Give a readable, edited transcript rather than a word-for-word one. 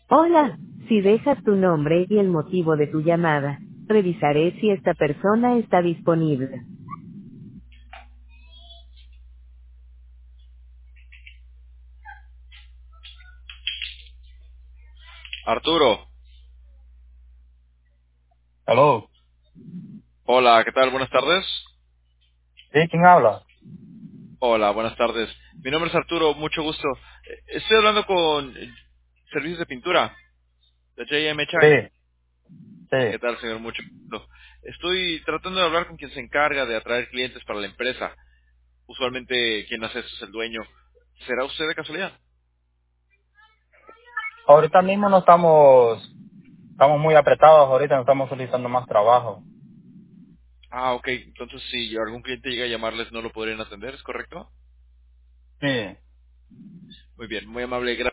Hola, si dejas tu nombre y el motivo de tu llamada, revisaré si esta persona está disponible. Arturo, Aló. hola, ¿qué tal? Buenas tardes. ¿Sí? ¿Quién habla? Hola, buenas tardes. Mi nombre es Arturo, mucho gusto. Estoy hablando con Servicios de Pintura, de JM Sí, Chang. ¿Qué sí. tal, señor? Mucho gusto. Estoy tratando de hablar con quien se encarga de atraer clientes para la empresa. Usualmente quien hace eso es el dueño. ¿Será usted de casualidad? Ahorita mismo no estamos muy apretados, ahorita no estamos solicitando más trabajo. Ah, ok. Entonces, si algún cliente llega a llamarles, no lo podrían atender, ¿es correcto? Sí. Muy bien, muy amable. Gracias.